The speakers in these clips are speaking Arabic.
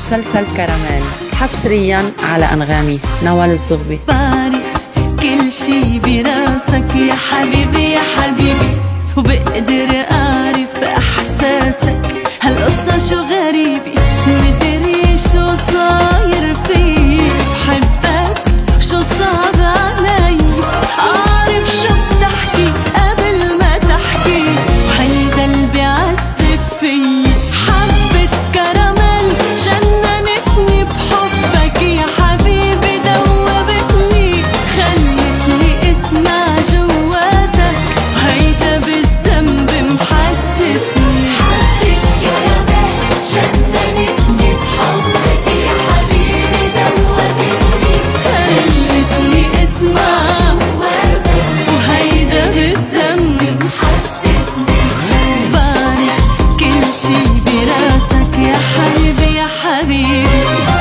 مسلسل كراميل حصريا على أنغامي. نوال الزغبي. بعرف كل شي براسك يا حبيبي يا حبيبي، وبقدر أعرف إحساسك. هالقصة شو غريبة، مدري شو صاير فيي. بحبك شو صعب علي، أعرف شو بتحكي قبل ما تحكي، وهيدا اللي بيعذب فيي. حبة كراميل جننتني بحبك يا حبيبي، دوبتني خلتني اسمع جواتك، وهيدا بالذنب محسسني. حبة كراميل جننتني بحبك يا حبيبي، دوبتني خلتني اسمع جواتك، وهيدا بالذنب محسسني. بعرف كل شي براسك يا حبيبي يا حبيبي.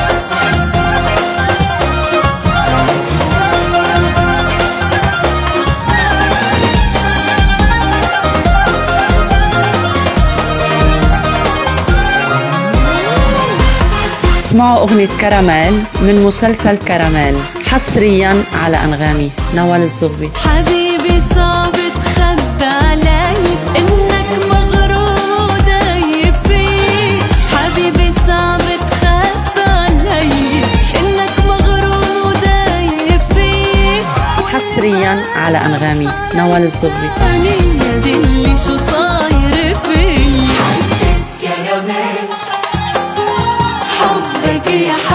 اسمعوا أغنية كراميل من مسلسل كراميل حصريا على أنغامي. نوال الزغبي. حبيبي صعب تخبي علي انك مغرور ودايب فيي. حبيبي صعب تخبي علي انك مغرور ودايب فيي. حصريا على أنغامي. نوال الزغبي. أني دلي شو صاير فيي. حبة كراميل حبك يا